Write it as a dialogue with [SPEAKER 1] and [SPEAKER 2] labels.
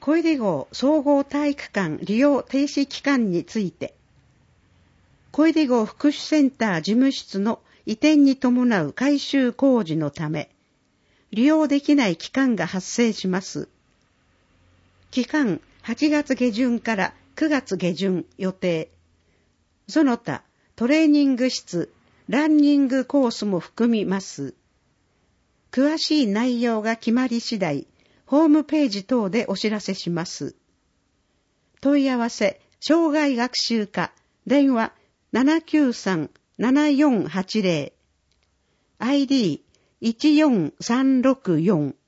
[SPEAKER 1] 小出郷総合体育館利用停止期間について、小出郷福祉センター事務室の移転に伴う改修工事のため、利用できない期間が発生します。期間8月下旬から9月下旬予定。その他、トレーニング室、ランニングコースも含みます。詳しい内容が決まり次第、ホームページ等でお知らせします。問い合わせ、障害学習課、電話 793-7480、ID14364